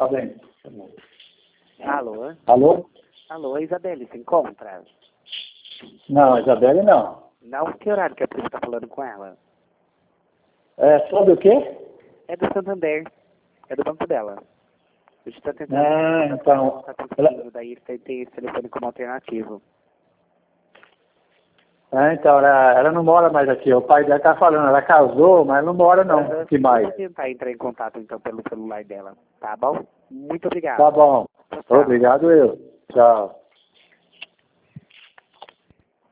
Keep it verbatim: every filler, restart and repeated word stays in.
Tá bem. Alô? Alô? Alô, Isabelle, se encontra? Não, Isabelle não. Não, que horário que a polícia tá falando com ela? É, sobre o quê? É do Santander. É do banco dela. A gente tá tentando... Ah, então... Tá Ela... conseguindo, daí tem, tem esse telefone como alternativo. Ah, então, ela, ela não mora mais aqui. O pai dela tá falando, ela casou, mas não mora não. Uhum. Que mais? Vou tentar entrar em contato, então, pelo celular dela. Tá bom? Muito obrigado. Tá bom. Tchau. Obrigado eu. Tchau.